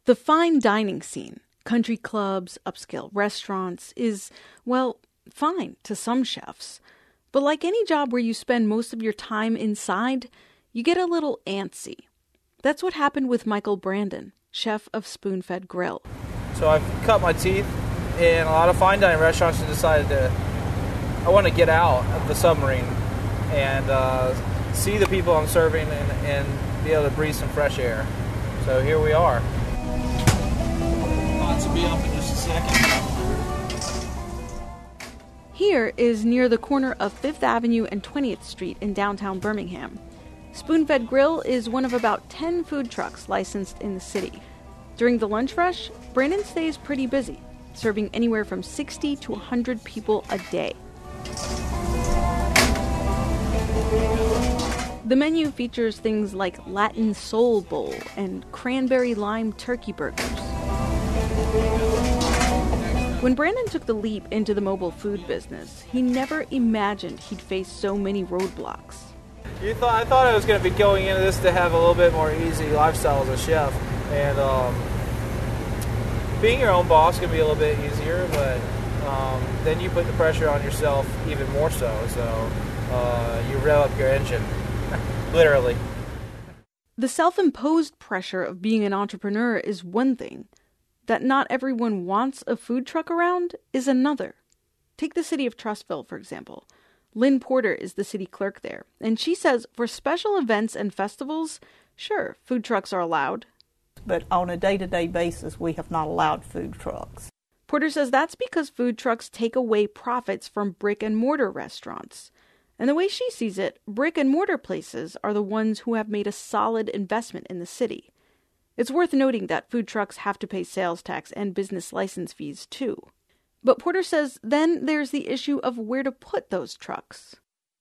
The fine dining scene, country clubs, upscale restaurants, is, well, fine to some chefs. But like any job where you spend most of your time inside, you get a little antsy. That's what happened with Michael Brandon, chef of Spoon-Fed Grill. So I've cut my teeth in a lot of fine dining restaurants and decided I want to get out of the submarine and see the people I'm serving and be able to breathe some fresh air. So here we are. Lots will be up in just a second. Here is near the corner of 5th Avenue and 20th Street in downtown Birmingham. Spoon-Fed Grill is one of about 10 food trucks licensed in the city. During the lunch rush, Brandon stays pretty busy, serving anywhere from 60 to 100 people a day. The menu features things like Latin soul bowl and cranberry lime turkey burgers. When Brandon took the leap into the mobile food business, he never imagined he'd face so many roadblocks. I thought I was going to be going into this to have a little bit more easy lifestyle as a chef, and being your own boss can be a little bit easier, but then you put the pressure on yourself even more so you rev up your engine, literally. The self-imposed pressure of being an entrepreneur is one thing. That not everyone wants a food truck around is another. Take the city of Trussville, for example. Lynn Porter is the city clerk there, and she says for special events and festivals, sure, food trucks are allowed. But on a day-to-day basis, we have not allowed food trucks. Porter says that's because food trucks take away profits from brick-and-mortar restaurants. And the way she sees it, brick-and-mortar places are the ones who have made a solid investment in the city. It's worth noting that food trucks have to pay sales tax and business license fees, too. But Porter says then there's the issue of where to put those trucks.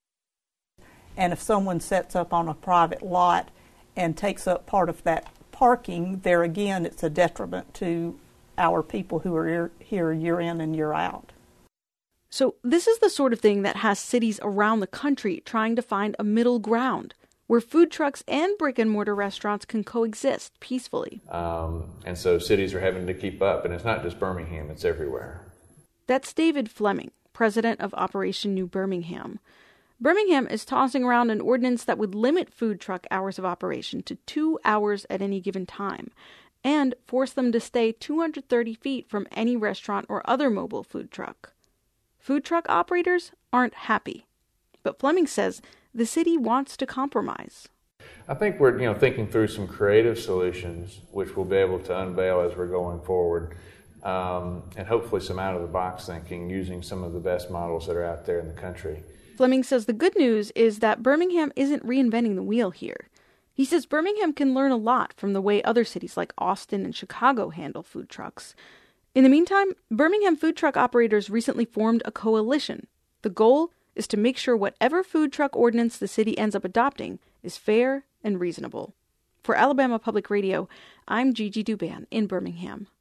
And if someone sets up on a private lot and takes up part of that parking, there again, it's a detriment to our people who are here year in and year out. So this is the sort of thing that has cities around the country trying to find a middle ground where food trucks and brick-and-mortar restaurants can coexist peacefully. And so cities are having to keep up, and it's not just Birmingham, it's everywhere. That's David Fleming, president of Operation New Birmingham. Birmingham is tossing around an ordinance that would limit food truck hours of operation to 2 hours at any given time and force them to stay 230 feet from any restaurant or other mobile food truck. Food truck operators aren't happy, but Fleming says the city wants to compromise. I think we're thinking through some creative solutions which we'll be able to unveil as we're going forward, and hopefully some out-of-the-box thinking using some of the best models that are out there in the country. Fleming says the good news is that Birmingham isn't reinventing the wheel here. He says Birmingham can learn a lot from the way other cities like Austin and Chicago handle food trucks. In the meantime, Birmingham food truck operators recently formed a coalition. The goal is to make sure whatever food truck ordinance the city ends up adopting is fair and reasonable. For Alabama Public Radio, I'm Gigi Duban in Birmingham.